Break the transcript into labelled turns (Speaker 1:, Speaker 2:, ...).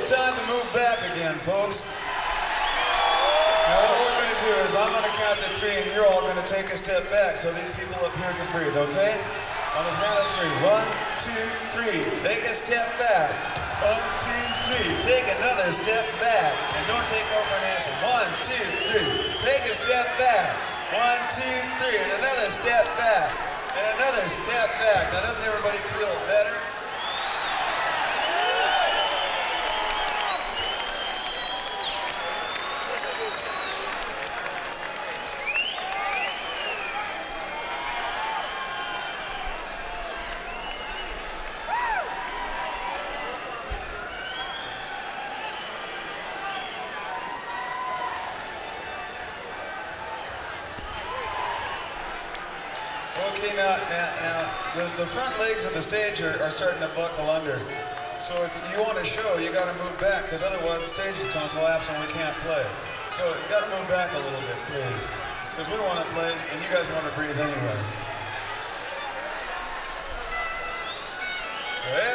Speaker 1: it's time to move back again, folks. Now what we're going to do is I'm going to count to 3 and you're all going to take a step back so these people up here can breathe, okay? On the count of 3. 1, 2, 3. Take a step back. 1, 2, 3. Take another step back. And don't take over an answer. 1, 2, 3. Take a step back. 1, 2, 3. And another step back. And another step back. Now doesn't everybody feel better? Okay, now the front legs of the stage are starting to buckle under. So if you want to show, you got to move back, because otherwise the stage is going to collapse and we can't play. So you got to move back a little bit, please, because we want to play and you guys want to breathe anyway. So